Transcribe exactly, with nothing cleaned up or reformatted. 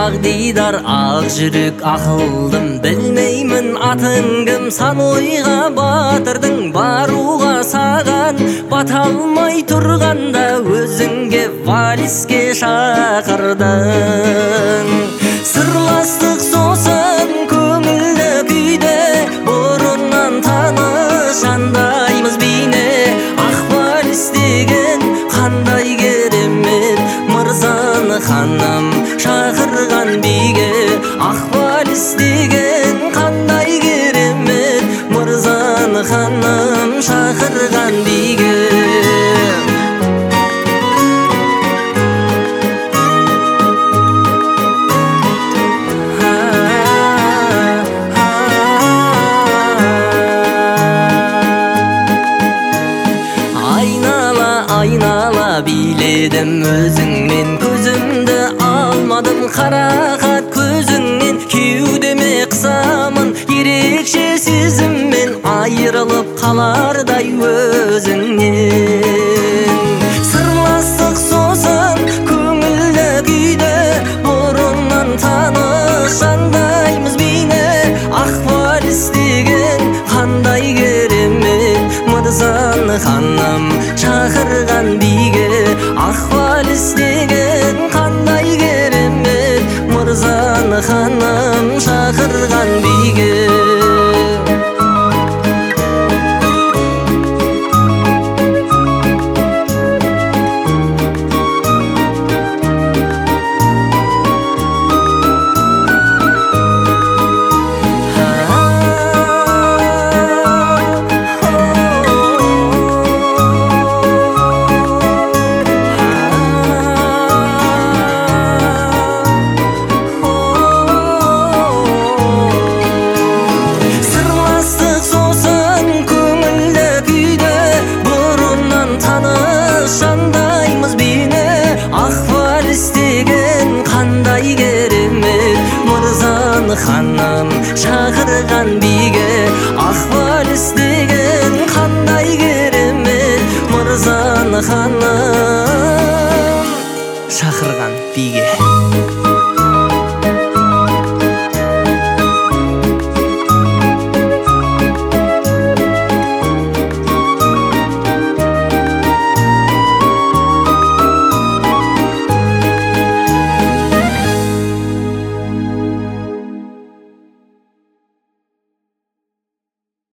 ак дидар ак жүрүк акылдым билмеймин атың ким сан ойга батырдың барууга саган бата алмай турганда өзүңгө валиске шакырдың сырластык сосын көңүлдө күйдө борунан таанышандаймыз бийне ак валис деген кандай керемет мырзаны ханым шакырган бийге ак валис деген кандай керемет мырзаны ханым шакырган бийге айнала бийледим өзүңмен көзүмдү алмадым каракат көзүңнен кеудеме кысамын ерекше сезиммен айрылып калардай өзүңнен сырластык сосын көңүлдө күйдө борунан таанышандаймыз бийне ак валис деген кандай керемет мырзаны ханым шакырган бийге ак валис деген кандай керемет мырзаны ханым шакырган бийге шандаймыз бийне ак валис деген кандай керемет мырзаны ханым шакырган бийге ак валис деген кандай керемет мырзаны ханым шакырган бийге